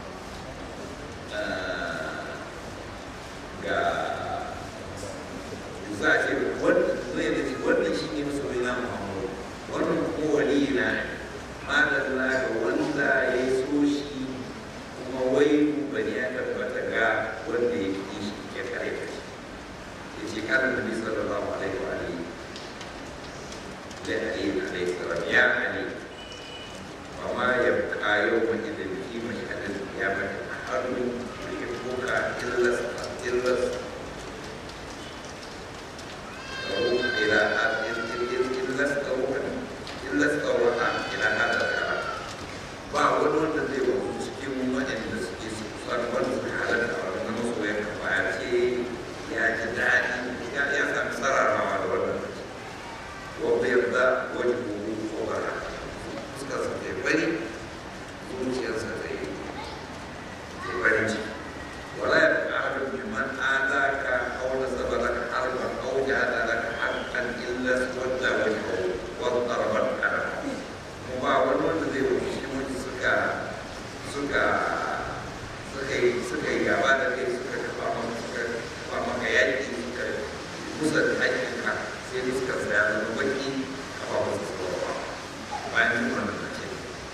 ذاكر wannan shi ne masoyina Muhammadu wannan kuma waliyina ne madalla ga wanda ya so shi kuma wai bani ya tabbata ga wanda ya ƙi shi ya kare shi ya ce karin nabi sallallahu alaihi wa alihi da Ali alaihi salam ya Ali wa ma yabqa yawma idin fi mashhadil qiyamah ahadun yuhibbuka illa illa روح إلى إلا استوى إلا استوى إلى هذا الكلام. بعض الناس يقولون سكيم ما عند سكيم صار بعض الحالات أو الناس ويكفارتي يا جدعان يا يا كم صار على ولا وبيبدأ وجهه وبرا. سكاس تبني زوجي أسرتي تبني ولا يبقى أحد ممن آذاك أو نسب لك حربا أو جعل لك حقا إلا اسود وجهه واضطرب القلم. مباولون الذي يشمل سكا سكا سكي سكي جابانا كي سكا كفاما سكا كفاما كياتي سكا مسد حجك سيدي سكا سيادة نبكي كفاما سكا ما يمكن أن نتشكي.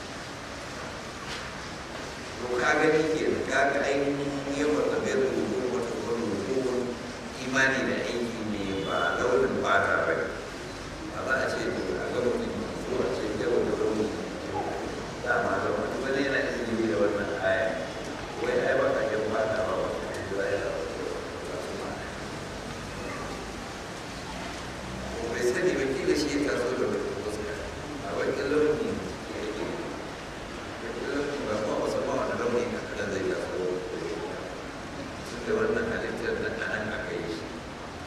وكاغا نيكي كاغا أين yawan tabiyar rubu wata wani rubu imani da aiki ne ba launin fata ba ba za a ce a ga mutum ko a ce yawan da rauni dama da wani wani yana izini da wannan aya wai ai ba ka jan fata ba ba ka ji ya da ko bai sani ba kila shi ya taso da wani fuska a wani launi ya yi wani launi ba kuma ba sama wani launi na kadan zai taso da wannan halittar da anan aka yi shi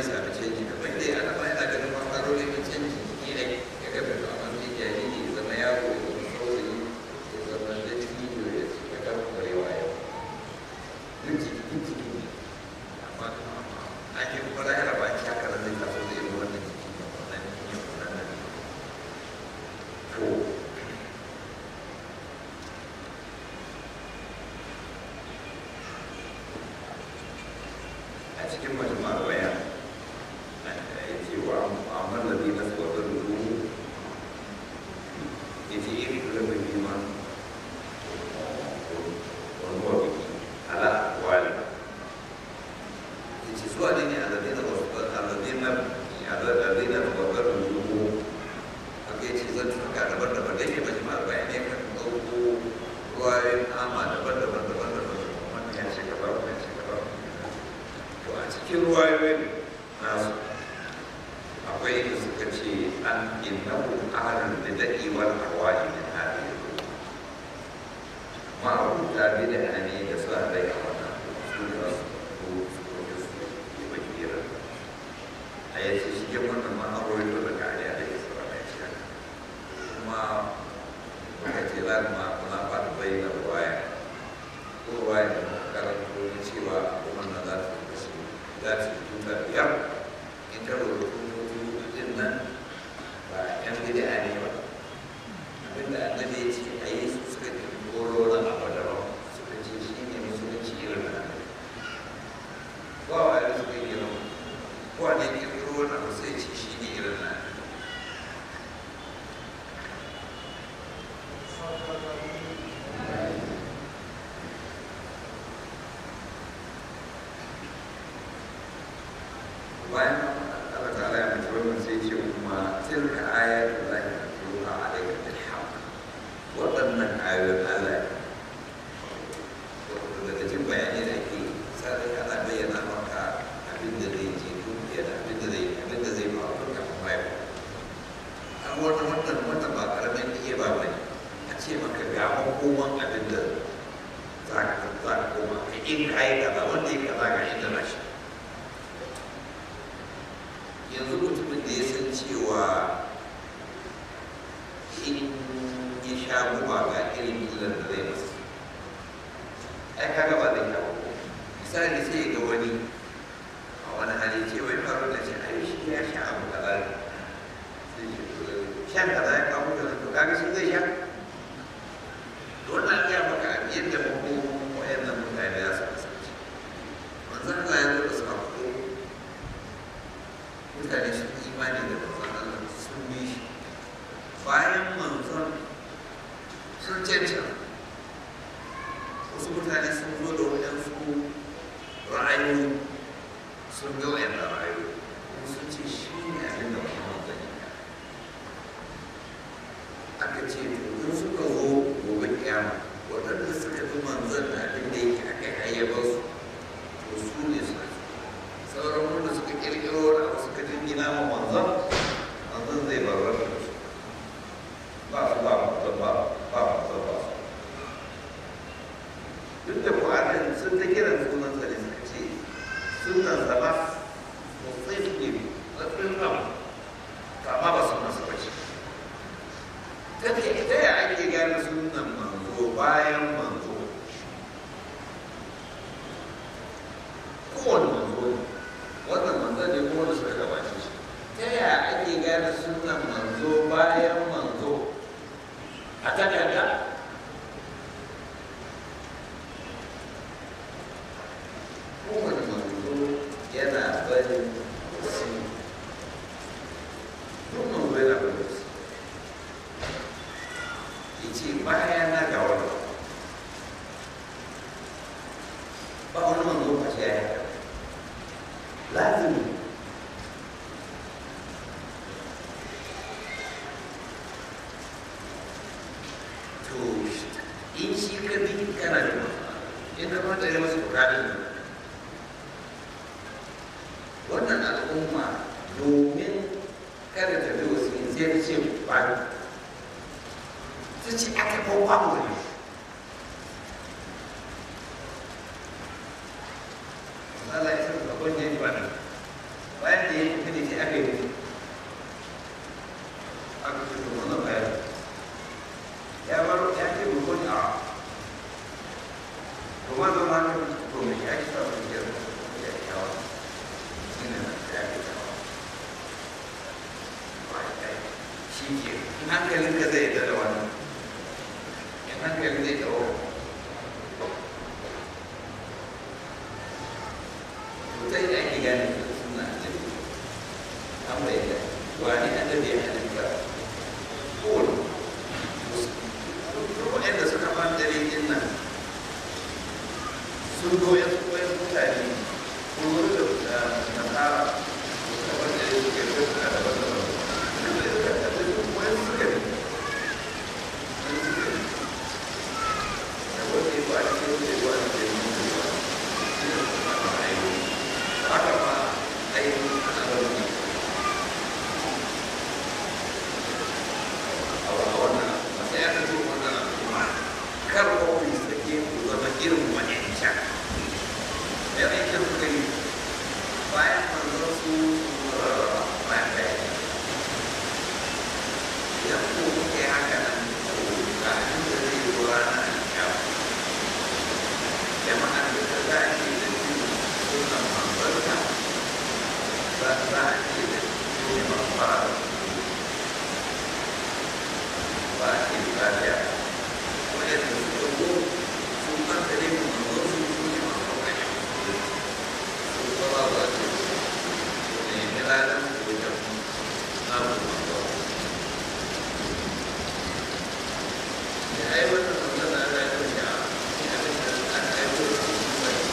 sami canji da bai dai ana mai da ganin makarori na canji ne ne ya ga da amma ne jariri ya zama yaro ya zama saurayi ya zama da ciwo ya ci ya ga kwarewa yau duk jiki duk jiki ne amma an yi kuma da yara ba ki haka da zai taso da irin wannan jiki ne wannan ne wannan ne to a cikin majmu'ar bayan ya ce wa amma da zai nasu wata rubu ya ce iri da zai bi ma wani wabi ala wali ya ce zuwa ne a zai na wasu alazai na alazai na wata rubu haka ya ce zan tuka daban-daban da yake majmu'ar bayan ya kan ɗauko ruwayoyin ama daban-daban daban-daban wannan ya ce gaba wannan ya ce gaba a cikin ruwayoyin nasu akwai da suka ce an innahu ahlul bid'i wal ahwa'i min hadhihi ma abuta bid'a ne da su rai a wannan su da su ko su ko su yi bakira a yace shi ke wannan ma aure da daga ali alaihi salam ya ce kuma muka ce za ma kuna fata bayyana ruwaya ko ruwaya da karanto cewa kuma na za su za su tuta biyar in ta rubutu din nan ba yan bid'a ne ba abinda annabi ya ce a yi su suka ji goro na abu daban suka ce shi ne musulunci irin na ko a wani suka yi irin ko a ne kirkiro na ba sai ce shi ne irin na bayan Allah ta'ala ya mutu wannan sai ce kuma tilka ayatul lahi yuha alayka bil haqq wadannan ayoyin Allah wato daga jin bayani da ke sai ana bayyana maka abin da zai je duniya da abin da zai abin da zai faru kafin bayan an wannan wannan wannan ba karamin iya ba bane a ce maka ga makoman abin da za ka za ka koma in ka yi kaza wanda ya kaza ga inda na shi yanzu mutumin da ya san cewa in ya sha guba ga irin illar da zai masa ai kaga ba zai sha guba misali sai ga wani a wani hali ce wai faru da shi ai shi ya sha abu kaza sai shi shan kaza ya kawo da to kaga shi zai sha wannan ya maka yadda makoman wayannan mutane za su kasance manzon Allah ya zo da sako mutane sun imani da manzon Allah sun bi shi bayan manzon sun canta wasu mutane sun zo da waɗansu ra'ayoyi sun ga waɗanda ra'ayoyi kuma sun ce shi ne abin da wani manzon ya aka ce in suka zo gobe kiyama waɗanda suka fi manzon da abin da yake aka hayyabar su to su ne su sauran wanda suka kirkiro wani abu suka jingina ma manzon manzon zai barar da su ba su ba manzon ba ba manzon ba su duk da ƙwarin sun ta kiran sunan sa ne suka ce sunan sa ba sosai su ne zafin ram kama ba sunan sa ba ce ta ya ake gane sunan manzo bayan manzo kowane manzo ne wannan manzo ne kuma da suka gabace shi ta yaya ake gane sunan manzo bayan manzo a takarda kowane manzo yana barin wasu duk manzo yana barin wasu ya ce bayan na ga wani ba wani manzo ba shi ya yi lazimi to in shi ka bi kana da matsala in ka mata da masu bukatun wannan al'umma domin kada ta bi wasu in sai ta ce ba ta ce aka kawo babu wani Allah ya san babban ne ba nan bayan da ya tafi da shi aka yi tafi aka ce to wannan bayan ya bar ya ce ba ko a to ma zama haka to me ya ki sa su ya ya yawa shi ne na ya ki yawa ba ya shi ke in hankalin ka zai da wani in hankalin zai dawo to sai ake gane suna annabi an bayyana wani annabi ya halitta kowane waɗanda suka ban dare din nan sun goya su goya mutane ko wani da nasara suka ban dare su ke kai suka daban daban duk da suka tafi su goya suka ne wani suka ne da wani ya ba a cikin wani ya ba a cikin wani ya ba shi ne kuma ba a yi haka ma ainihin ana wani a wannan matsaya ta zo wannan al'umma kar wani sake ku zama irin wa'ancan yana yake suka yi bayan manzon su bayan ɗaya idan ko kuke haka nan ga inda zai zo rana a kyau jama'ar da ta dace da jin sunan manzonta za a ce da su ne mafara ba a ce lafiya wanda suka zo sun kasance mu manzon su su ne masu kanya su kuma ba su ne milalan su wajen namu manzon ya aiwatar da wannan na rayuwar da ya abin da an aiwatar da su ba ne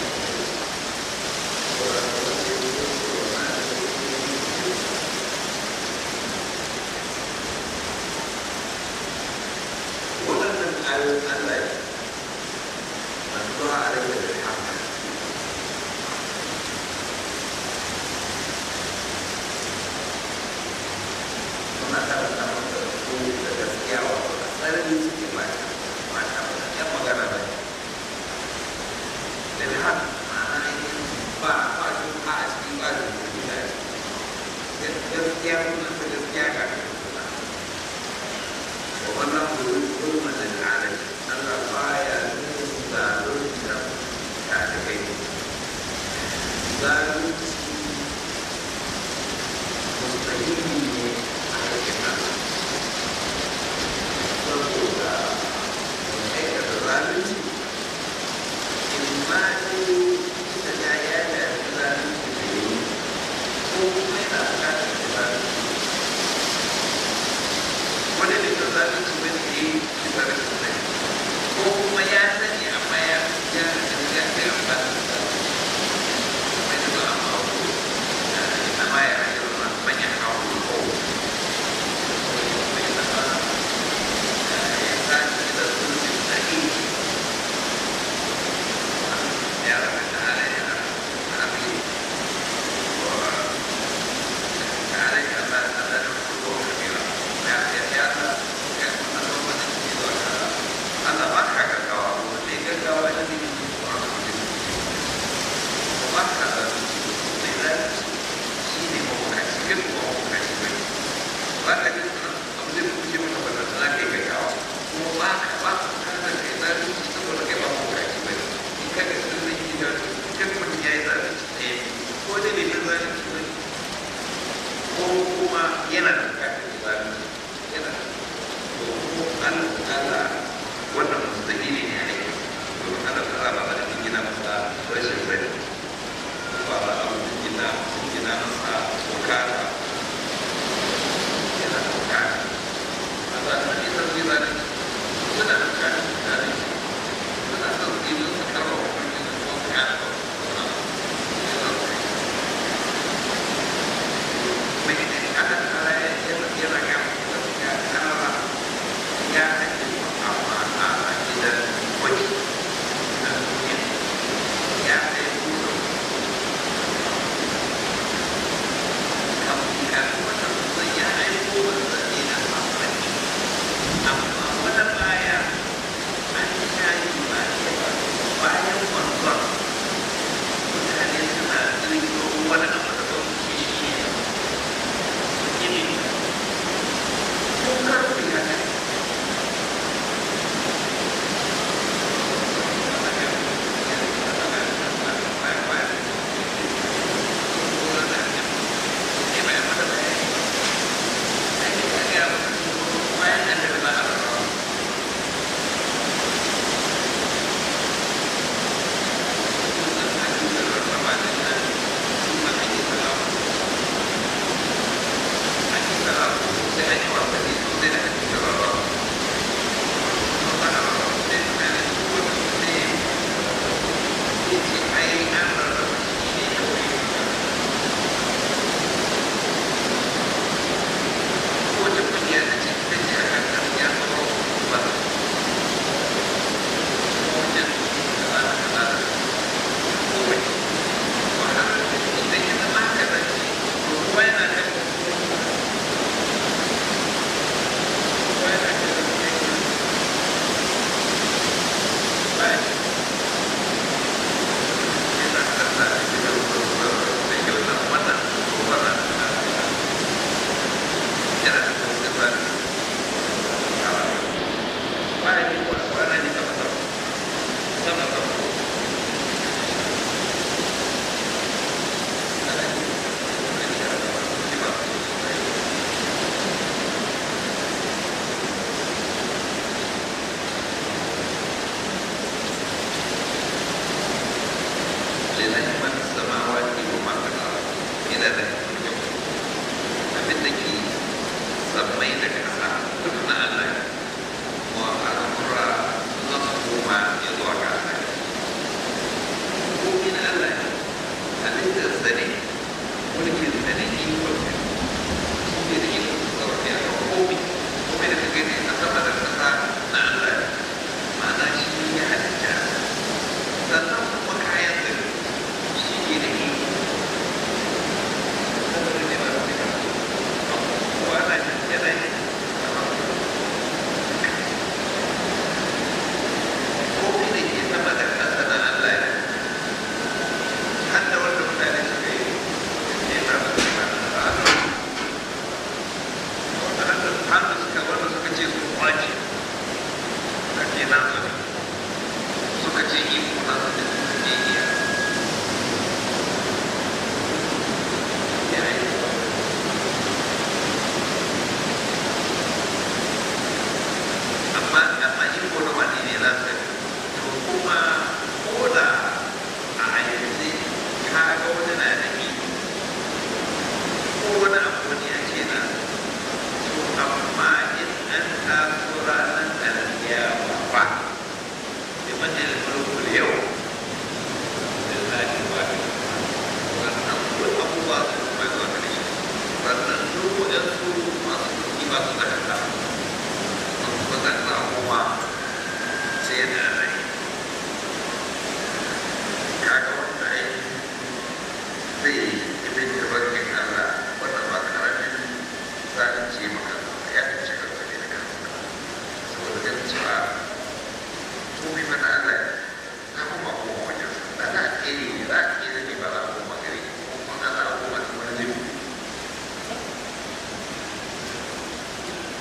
waɗannan ayoyin Allah ya addu'a a rage da haka muna karanta masa da su da gaskiya wa tsarari suke ba ta ba ta ba yan magana ba da da haka ma'ana ainihin ba ba shi ba a cikin ba da su da shi gaskiya kuma ta gaskiya ga kuma wannan gurma da al'adar Allah baya da lokacin da ta kai zalunci mustahili ne a harshen Allah saboda wani aikata zalunci imani ita ya yada zalunci da yi ko kuma yana bukatar da zalunci wani da ke zalunci wani ne bisa da kuma ko kuma ya sani amma ya ya ya ya amfani da mai da ba a ma'auku na ma ya rage ma manyan hawa ko mai da ba ya sani da sulhi da ke ya rage da halaye a abin da halaye a ba da da ko kabila ya ya ya Allah ba ka gaggawa wanda ya gaggawa da zai yi ba ba ka da mai zafi shi ne mabukaci kai kuma mabukaci bai ba ka ji abu zai kuce maka ba da za ka yi gaggawa kuma ba ka ba ka kada kai zafi saboda kai ba mabukaci bai in ka ga sun zai yi da kai mutum ya yi zafi ɗaya ko dai bai fi zafi bai ko kuma yana da bukatar zafi yana da Allah wannan mustahili ne a ne domin ana tsara ba da gina masa rashin sani ba ba abu da gina gina masa bukata yana da bukata a zanen ne san zai zanen suna da bukata tare suna son su yi su karba wa kwanci da kuma su yana ba mai ne aka tsara yana yana ya ya kana ba ya ake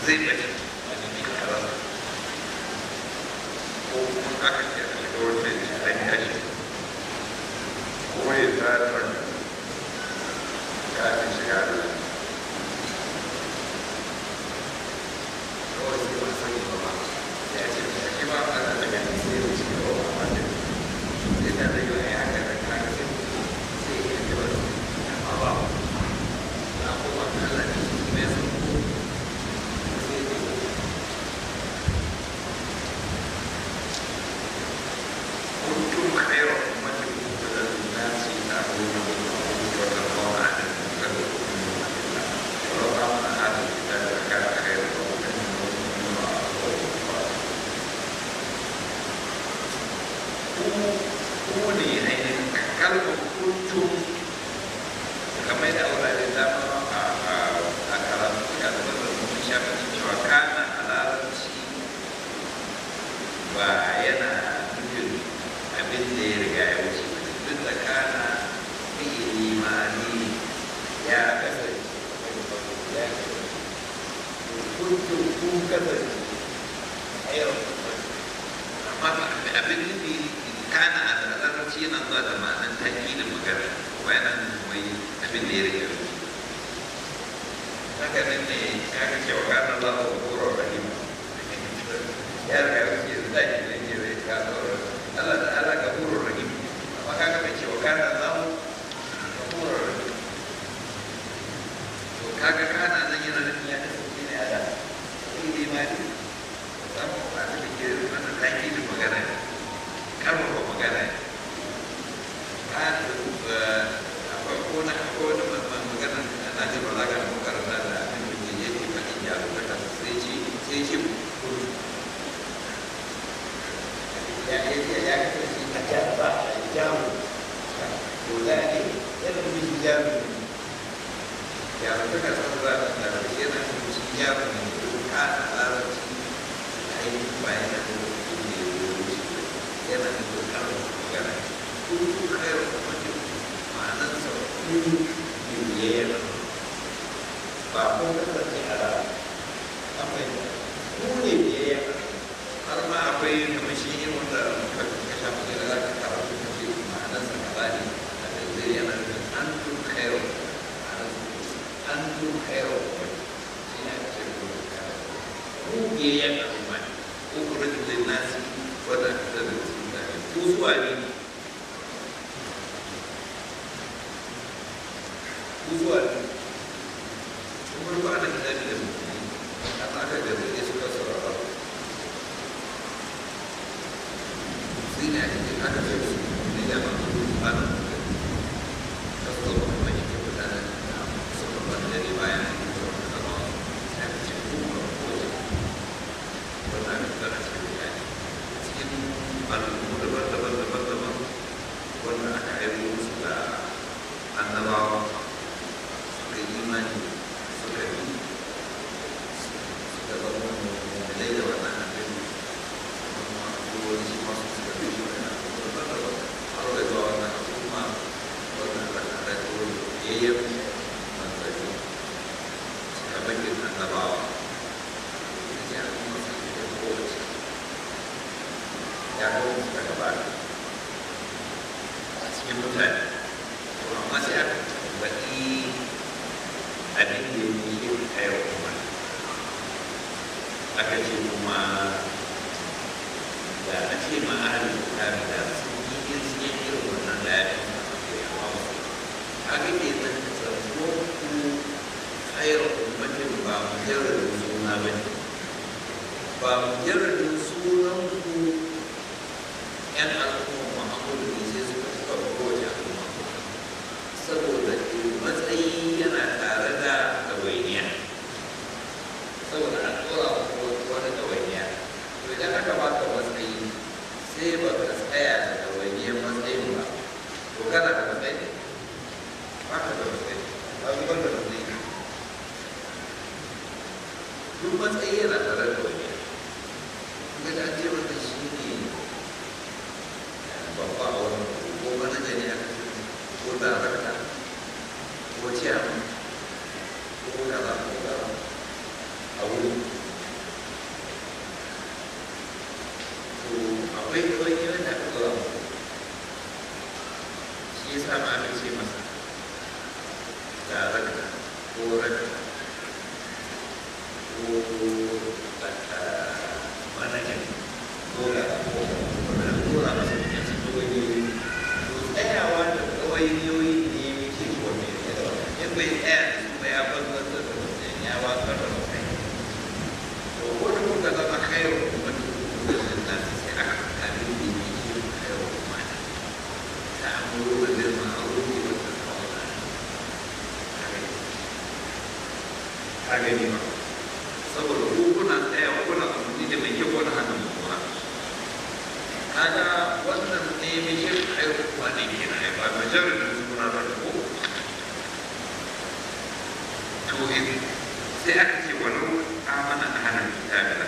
zai bace a jikin karasa ko kuma aka ce a shiga wata ya ce an yashi ko ya zarar kafin shiga da kawai sai ba sani ba ba ya ce da shi ba a da gani sai da shi ba ba ba sai da zai yi ya haka da kaka sai sai ya ce ba amma ba na kuma Allah ne mai sun ko ciyar ko kaza ko kaza a wuri sauran ko manajan dole ko dole masu cikin su dogoyi tsayawa da ɗawainiyoyi ne muke kome in bai tsaya da su bai abin da da mutum ya watsar da mutum to wani kuka zama kaiwa kuma da nan sai aka kalli da yi shi kaiwa kuma ta amuru da ma'arufi wata kawai a gani ba saboda ku kuna tsaya kuna amfani da mai kyau wani hannun kuma kaga wannan ne mai kyau haihuwa ne ke na haifa majalar da suna da ko to sai aka ce wani amana a hannun kitabi na